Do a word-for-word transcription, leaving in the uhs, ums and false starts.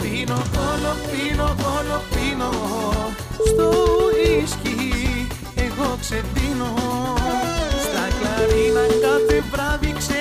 πίνω, όλο πίνω, όλο πίνω. Στο ίσκι εγώ ξεπίνω. Στα κλαρίνα κάθε βράδυ ξε